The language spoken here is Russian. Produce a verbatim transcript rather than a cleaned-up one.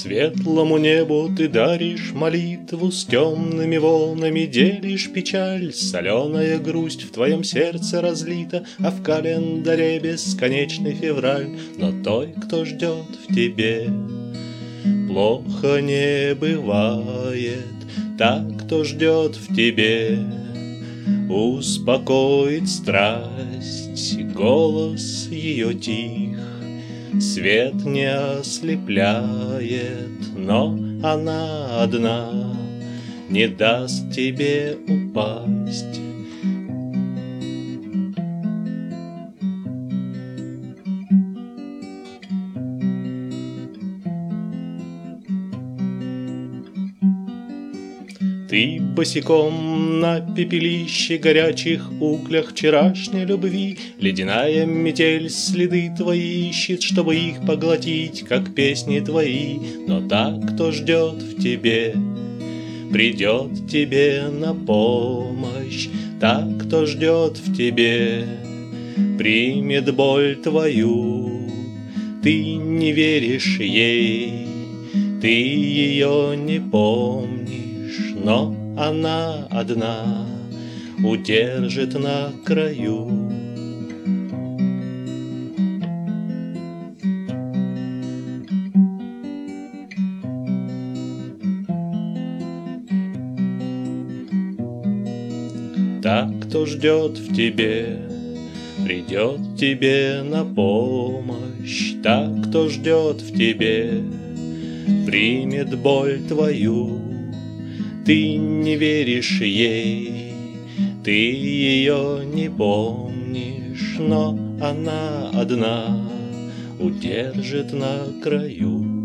Светлому небу ты даришь молитву, с темными волнами делишь печаль. Соленая грусть в твоем сердце разлита, а в календаре бесконечный февраль. Но той, кто ждет в тебе, плохо не бывает. Так, кто ждет в тебе, успокоит страсть. Голос ее тих, свет не ослепляет, но она одна не даст тебе упасть. Ты босиком на пепелище, горячих углях вчерашней любви. Ледяная метель следы твои ищет, чтобы их поглотить, как песни твои. Но так, кто ждет в тебе, придет тебе на помощь. Так, кто ждет в тебе, примет боль твою. Ты не веришь ей, ты ее не помнишь, но она одна удержит на краю. Так, кто ждет в тебе, придет тебе на помощь. Так, кто ждет в тебе, примет боль твою. Ты не веришь ей, ты ее не помнишь, но она одна удержит на краю.